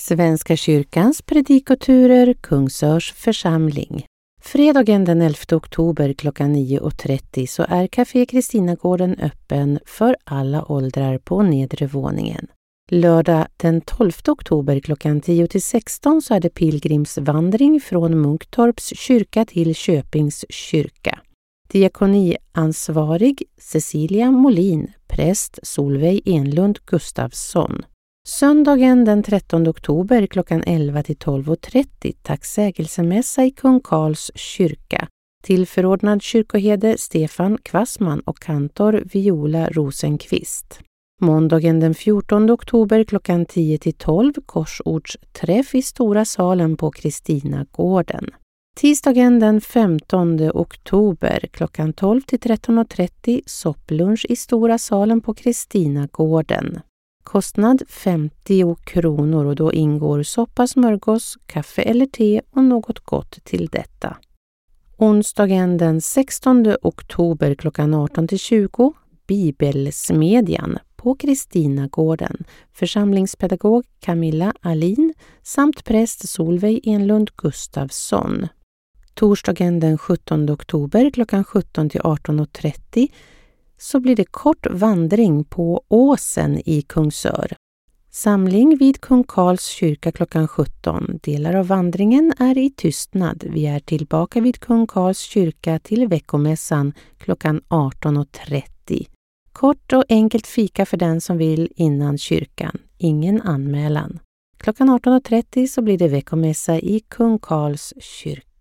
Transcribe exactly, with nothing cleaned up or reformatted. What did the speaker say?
Svenska kyrkans predikoturer, Kungsörs församling. Fredagen den elfte oktober klockan nio och trettio så är Café Kristinagården öppen för alla åldrar på nedre våningen. Lördag den tolfte oktober klockan tio till sexton så är det pilgrimsvandring från Munktorps kyrka till Köpings kyrka. Diakoniansvarig Cecilia Molin, präst Solveig Enlund Gustafsson. Söndagen den trettonde oktober klockan elva till tolv och trettio tacksägelsemässa i Kung Karls kyrka. Tillförordnad kyrkoherde Stefan Kvassman och kantor Viola Rosenqvist. Måndagen den fjortonde oktober klockan tio till tolv korsordsträff i stora salen på Kristinagården. Tisdagen den femtonde oktober klockan tolv till tretton och trettio sopplunch i stora salen på Kristinagården. Kostnad femtio kronor och då ingår soppa, smörgås, kaffe eller te och något gott till detta. Onsdagen den sextonde oktober klockan arton till tjugo Bibelsmedjan på Kristinagården. Församlingspedagog Camilla Alin samt präst Solveig Enlund Gustafsson. Torsdagen den sjuttonde oktober klockan sjutton till arton och trettio så blir det kort vandring på Åsen i Kungsör. Samling vid Kung Karls kyrka klockan sjutton. Delar av vandringen är i tystnad. Vi är tillbaka vid Kung Karls kyrka till veckomässan klockan arton och trettio. Kort och enkelt fika för den som vill innan kyrkan. Ingen anmälan. Klockan arton och trettio så blir det veckomässa i Kung Karls kyrka.